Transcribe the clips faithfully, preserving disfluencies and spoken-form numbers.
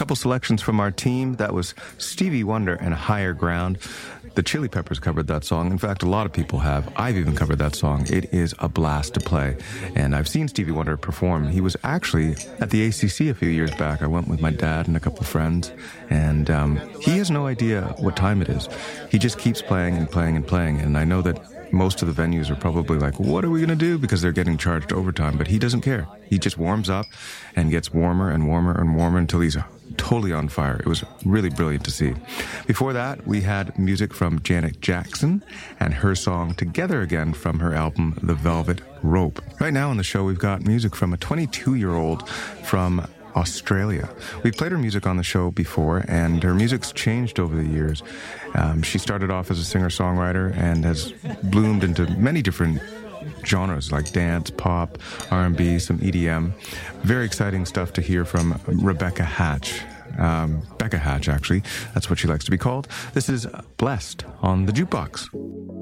couple selections from our team. That was Stevie Wonder and Higher Ground. The Chili Peppers covered that song. In fact, a lot of people have. I've even covered that song. It is a blast to play. And I've seen Stevie Wonder perform. He was actually at the A C C a few years back. I went with my dad and a couple of friends. And um, he has no idea what time it is. He just keeps playing and playing and playing. And I know that most of the venues are probably like, what are we going to do? Because they're getting charged overtime. But he doesn't care. He just warms up and gets warmer and warmer and warmer until he's totally on fire. It was really brilliant to see. Before that, we had music from Janet Jackson and her song Together Again from her album The Velvet Rope. Right now on the show, we've got music from a twenty-two-year-old from Australia. We've played her music on the show before, and her music's changed over the years. Um, she started off as a singer-songwriter and has bloomed into many different genres like dance, pop, R and B, some E D M. Very exciting stuff to hear from Rebecca Hatch. Um, Becca Hatch, actually. That's what she likes to be called. This is Blessed on the Jukebox.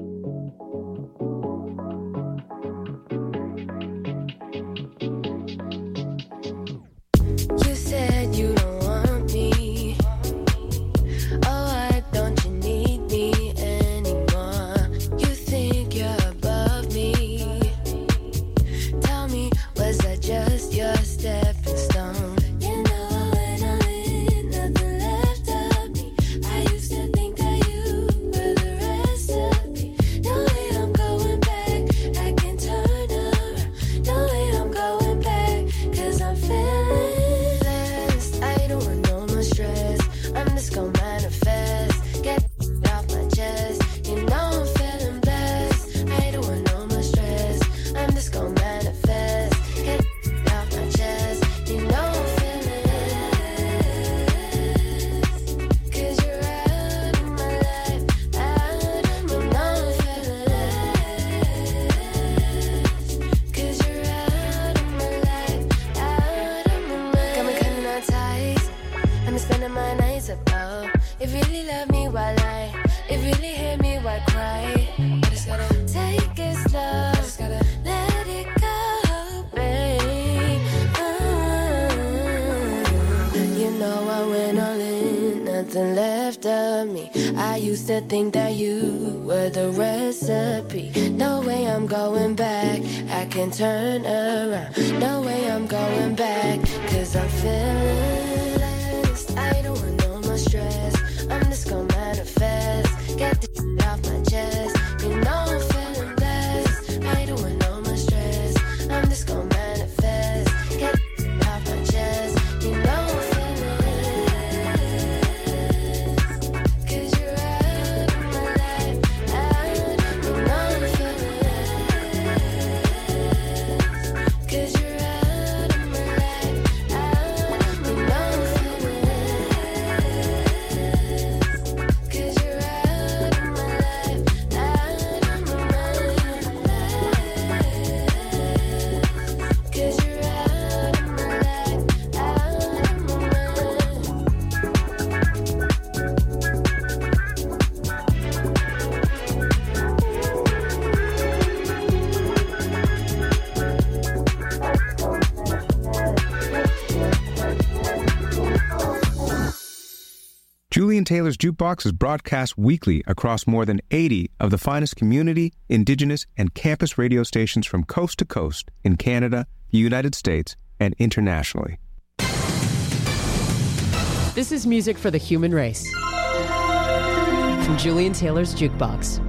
Think that you were the recipe. No way I'm going back. I can turn around. No way I'm going back. Cause I'm feeling blessed. I don't want no more stress. I'm just gonna manifest. Get the shit off my chest. You know I'm feeling blessed. I don't want no more stress. I'm just gonna manifest. Get the shit off my chest. You know I'm feeling blessed. Cause you're Julian Taylor's Jukebox is broadcast weekly across more than eighty of the finest community, indigenous, and campus radio stations from coast to coast in Canada, the United States, and internationally. This is music for the human race. From Julian Taylor's Jukebox.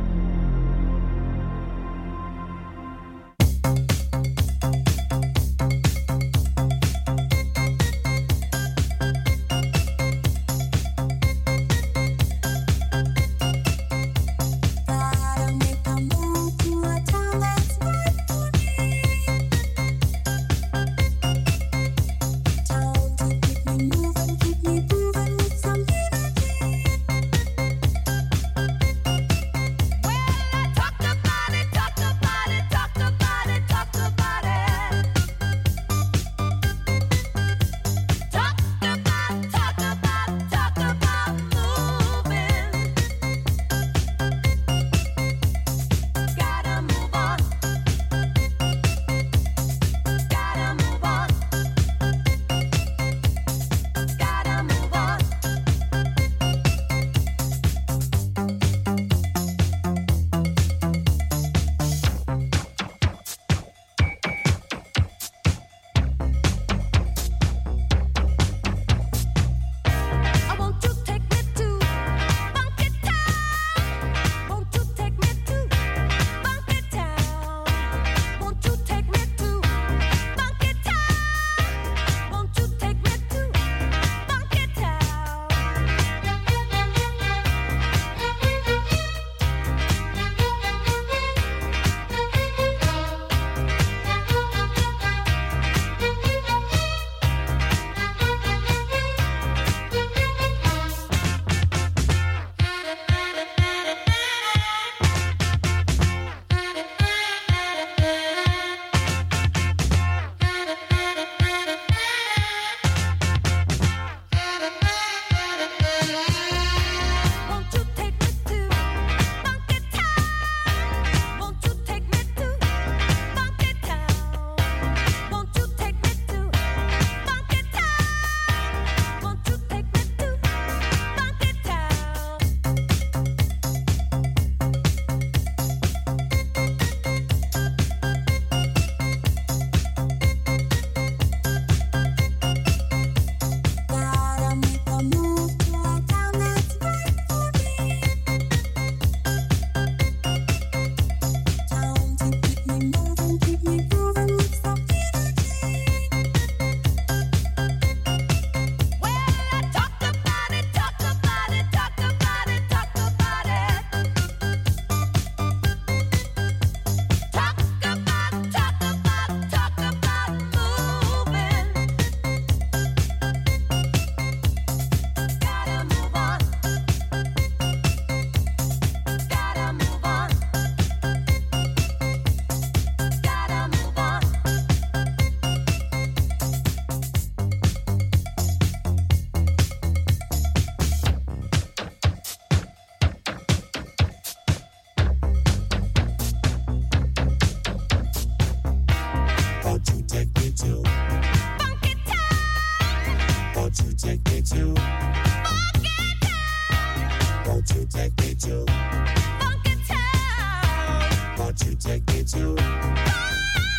me to Funky Town? Won't you take me to Funky Town? Won't you take me to Funky Town?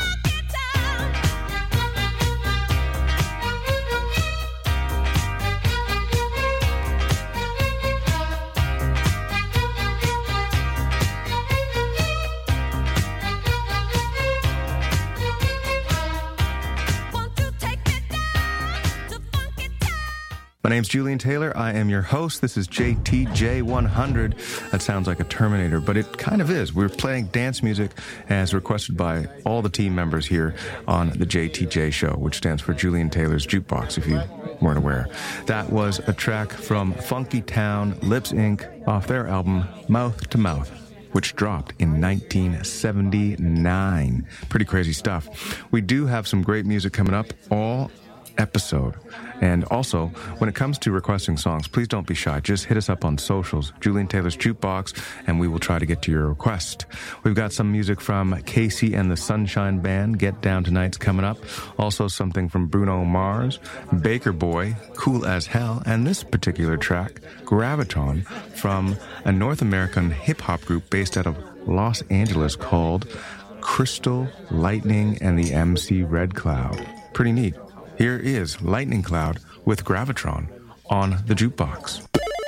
My name's Julian Taylor. I am your host. This is J T J one hundred. That sounds like a Terminator, but it kind of is. We're playing dance music as requested by all the team members here on the J T J show, which stands for Julian Taylor's Jukebox, if you weren't aware. That was a track from Funky Town, Lips Incorporated, off their album Mouth to Mouth, which dropped in nineteen seventy-nine. Pretty crazy stuff. We do have some great music coming up all episode. And also, when it comes to requesting songs, please don't be shy. Just hit us up on socials, Julian Taylor's Jukebox, and we will try to get to your request. We've got some music from Casey and the Sunshine Band, Get Down Tonight's coming up. Also something from Bruno Mars, Baker Boy, Cool as Hell, and this particular track, Gravitron, from a North American hip-hop group based out of Los Angeles called Crystal Lightning and the M C Red Cloud. Pretty neat. Here is Lightning Cloud with Gravitron on the Jukebox.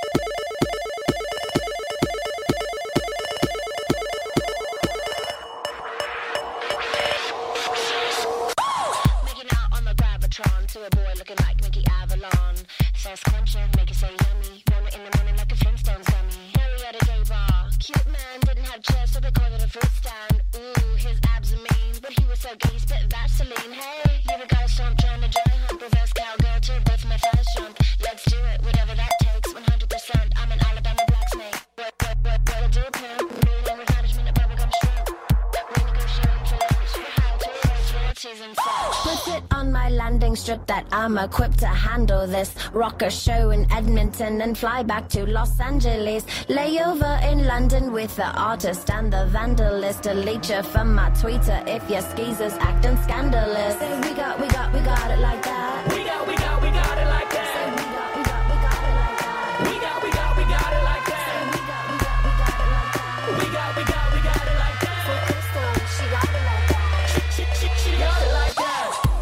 Making out on the Gravitron to a boy looking like Mickey Avalon. Says cruncher, make it say yummy. Warm it in the morning like a Flintstones dummy. Harry at a gay bar. Cute man, didn't have chairs, so they called it a fruit stand. Ooh, his abs are mean, but he was so gay, he spit Vaseline. Hey, you ever got a stomp trying to dry hump? Reverse cowgirl to both my fast jump. Let's do it, whatever that takes. one hundred percent, I'm an Alabama black snake. What, what, what, what a do, pimp? Million with management of bubblegum shrimp. Renegotiating for lunch. How to raise royalties and such. Put it on my landing strip that I'm equipped to handle this rocker show in Edmonton and fly back to Los Angeles. Layover in London with the artist and the vandalist. Delete you from my Twitter if your skeezers acting scandalous. Say we got, we got, we got it like that. We got, we got, we got it like that. Say we got, we got, we got it like that. We got, we got, we got it like that. Say we got, we got, we got it like that. We got, we got, we got it like that. For Crystal, she got it like that. She, she, she got it like that.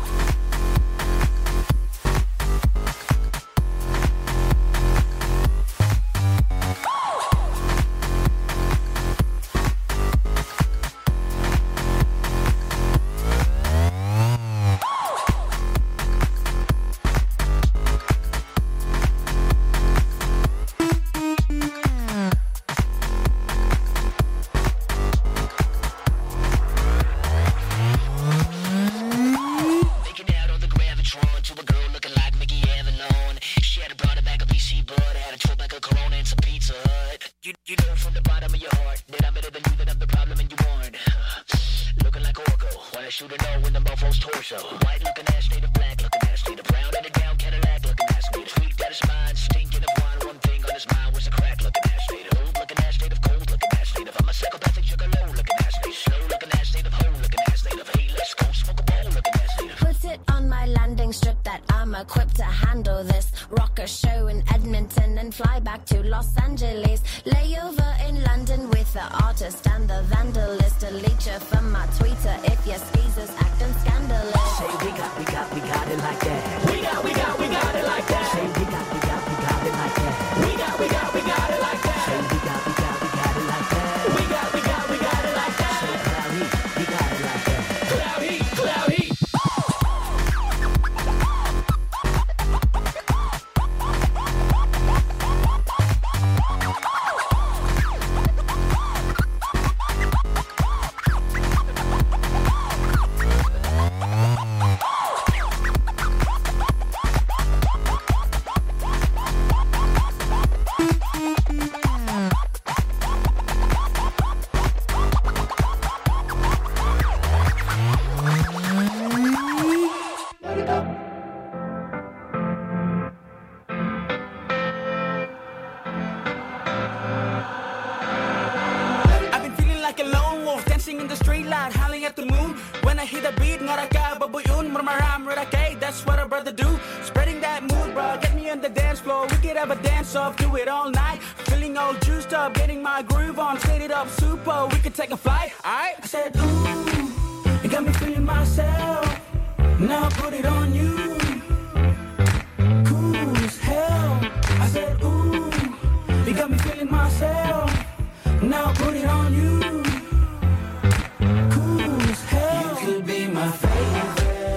Equipped to handle this rocker show in Edmonton and fly back to Los Angeles. Layover in London with the artist and the vandalist. Delete you from my Twitter if your skeezers acting scandalous. Say we got, we got, we got it like that. We got, we got, we got it like that. Say we got, we got, we got it like that. We got, we got, we got it like that. Say we got, we got, we got it like that. We got, we got, we got it like that. Say cloud heat, we got it like that. Cloud heat, cloud heat. That's what a brother do. Spreading that mood, bro. Get me on the dance. dance off, do it all night. Feeling all juiced up, getting my groove on. Set it up super, we could take a flight, alright? I said, ooh, you got me feeling myself. Now put it on you. Cool as hell. I said, ooh, you got me feeling myself. Now put it on you. Cool as hell. You could be my favorite.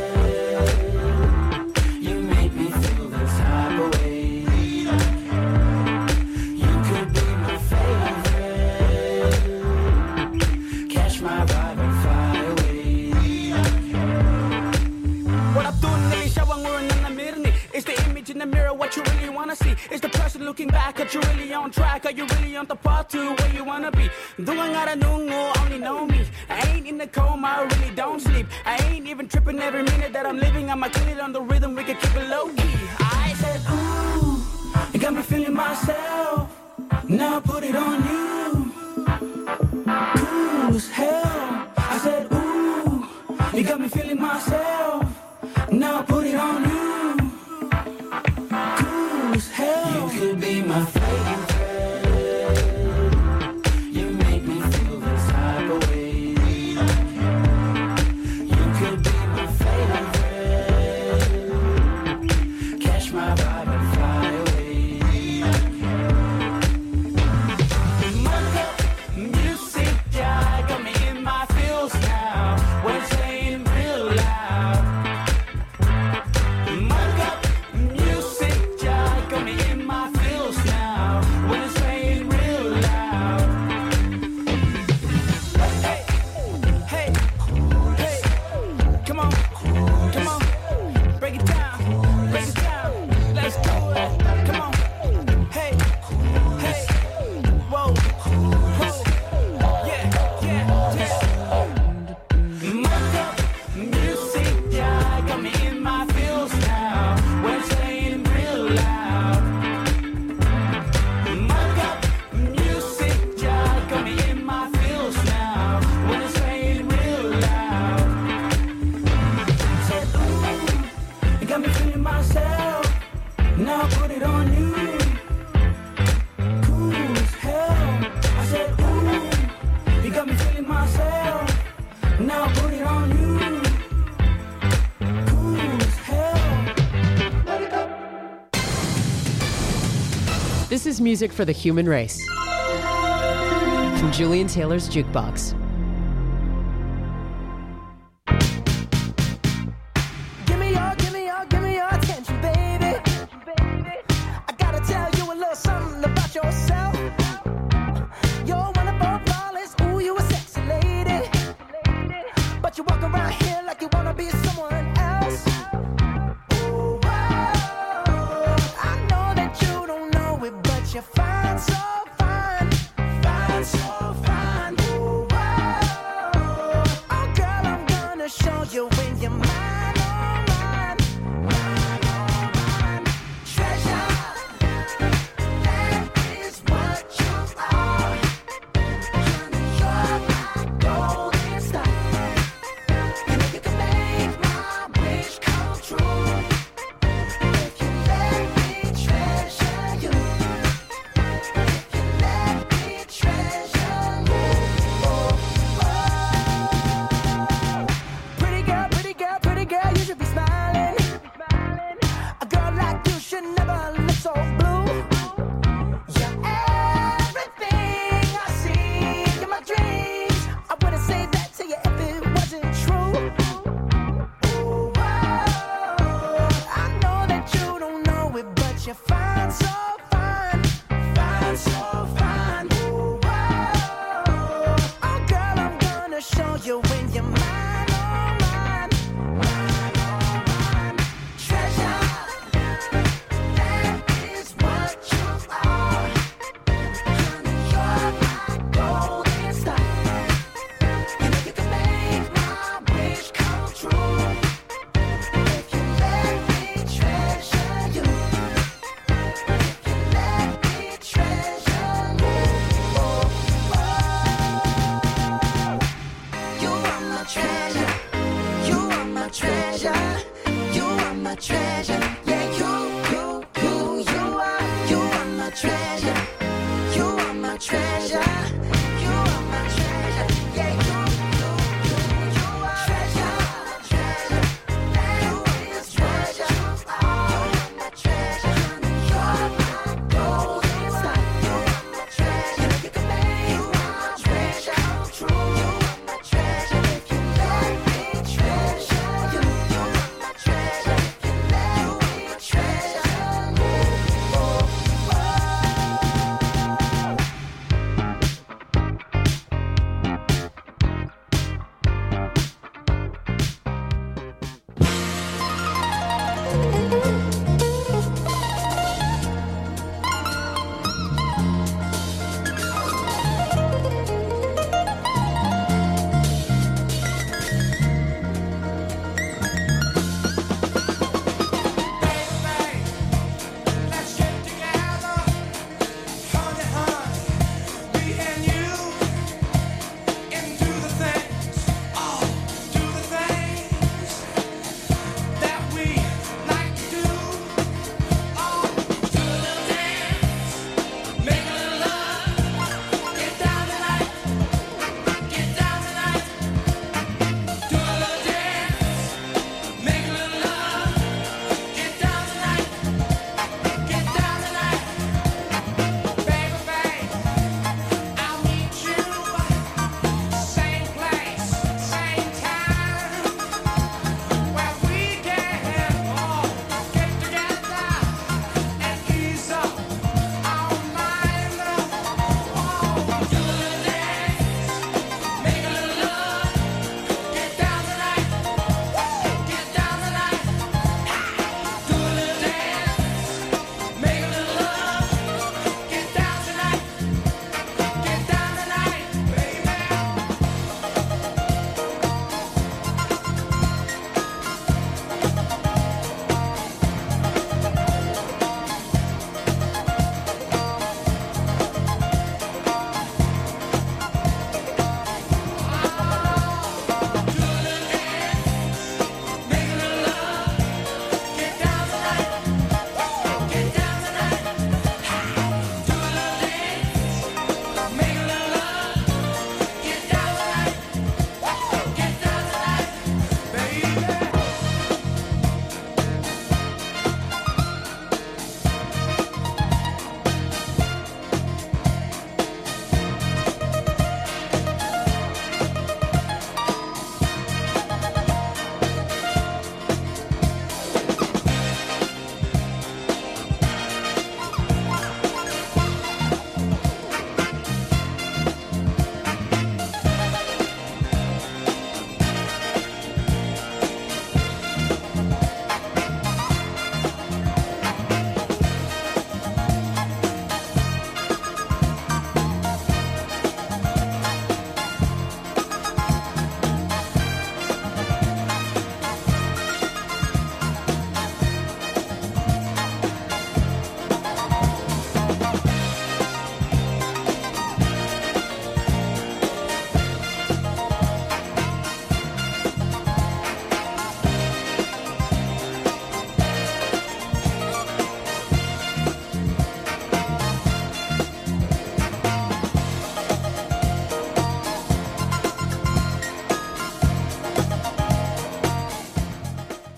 You make me feel the type of way. You could be my favorite. Catch my vibe and fly away. What I'm doing in the shower, wearing in the mirror. It's the image in the mirror, what you really wanna see. It's the person looking back, are you really on track? Are you really on the path to where you wanna be? Doing out of no, only know me. I ain't in the coma, I really don't sleep. I ain't even tripping every minute that I'm living. I'ma kill it on the rhythm, we can keep it low key. I said, ooh, you got me feeling myself. Now put it on you. Cool as hell. I said, ooh, you got me feeling myself. Now put it on you. Cool as hell. You could be my favorite. You make me feel this type of way. You could be my favorite. Catch my vibe and fly away. Mocha music, yeah, got me in my feels now. When it's playing real loud. Mocha music, yeah, got me in my feels now. When it's playing real loud. Hey, hey, hey, come on, come on, break it down, break it down, let's do it, come on, hey, hey, whoa, whoa, yeah, yeah, yeah. Mocha music, yeah, got me in my feels now. When it's playing real loud. Mocha music, yeah, got me in my feels now. When it's playing real loud. Said, ooh, you got me feeling myself. Now put it on you. Cool as hell. I said, ooh, you got me feeling myself. Now put it on you. Cool as hell. Let it go. This is music for the human race. From Julian Taylor's Jukebox. Give me your, give me your, give me your attention, baby. I gotta tell you a little something about yourself. You're wonderful, flawless, ooh, you a sexy lady. But you walk around here like you wanna be someone else. Ooh, whoa. I know that you don't know it, but you're fine, so fine. Fine, so fine. Ooh, whoa. Oh, girl, I'm gonna show you when you're mine, oh, mine. Mine, oh, mine. Treasure, that is what you are. Honey, you're my golden star. And if you can make my wish come true, if you let me treasure you, if you let me treasure you. Oh, oh. Pretty girl, pretty girl, pretty girl, you should be smiling. A girl like you should never look so blue. You're everything I see in my dreams. I wouldn't say that to you if it wasn't true. Ooh, whoa. I know that you don't know it, but you're fine, so fine. Fine, so fine. Ooh, whoa. Oh, girl, I'm gonna show you when you're mine, oh, mine. Mine, oh, mine. Treasure, that is what you are. Honey, you're my golden star. And if you can make my wish come true, if you let me treasure you, if you let me treasure you. Oh, oh. You are my treasure. You are my treasure. You are my treasure. Yeah, you, you, you, you are. You are my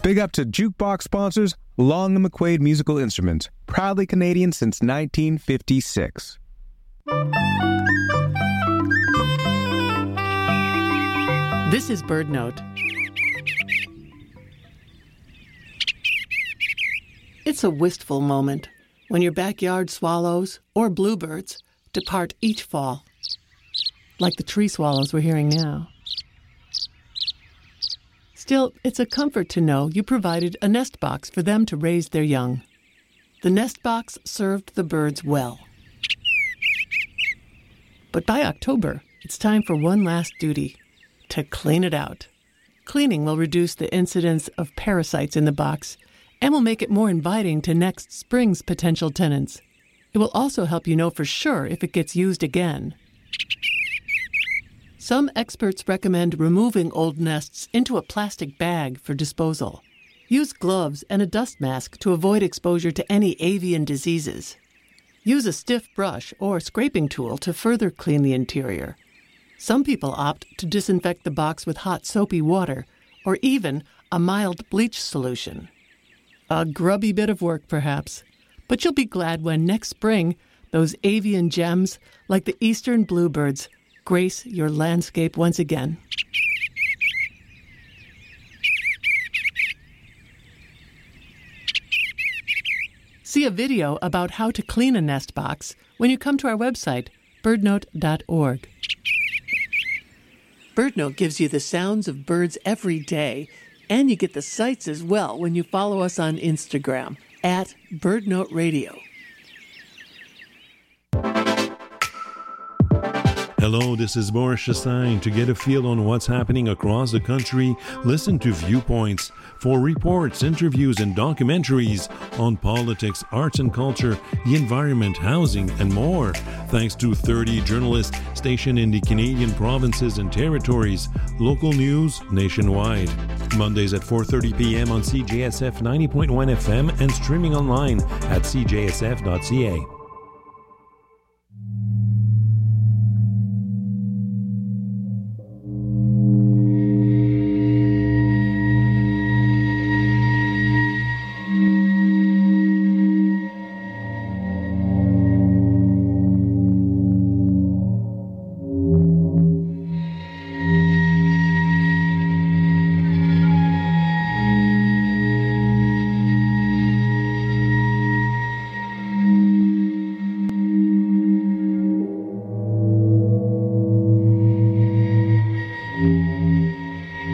Big up to Jukebox sponsors, Long and McQuaid Musical Instruments, proudly Canadian since nineteen fifty-six. This is Bird Note. It's a wistful moment when your backyard swallows or bluebirds depart each fall, like the tree swallows we're hearing now. Still, it's a comfort to know you provided a nest box for them to raise their young. The nest box served the birds well. But by October, it's time for one last duty, to clean it out. Cleaning will reduce the incidence of parasites in the box and will make it more inviting to next spring's potential tenants. It will also help you know for sure if it gets used again. Some experts recommend removing old nests into a plastic bag for disposal. Use gloves and a dust mask to avoid exposure to any avian diseases. Use a stiff brush or scraping tool to further clean the interior. Some people opt to disinfect the box with hot soapy water or even a mild bleach solution. A grubby bit of work, perhaps, but you'll be glad when next spring those avian gems, like the eastern bluebirds, grace your landscape once again. See a video about how to clean a nest box when you come to our website, bird note dot org. BirdNote gives you the sounds of birds every day, and you get the sights as well when you follow us on Instagram, at BirdNote Radio. Hello, this is Boris Chastain. To get a feel on what's happening across the country, listen to Viewpoints for reports, interviews, and documentaries on politics, arts and culture, the environment, housing, and more. Thanks to thirty journalists stationed in the Canadian provinces and territories. Local news nationwide. Mondays at four thirty p.m. on C J S F ninety point one F M and streaming online at c j s f dot c a.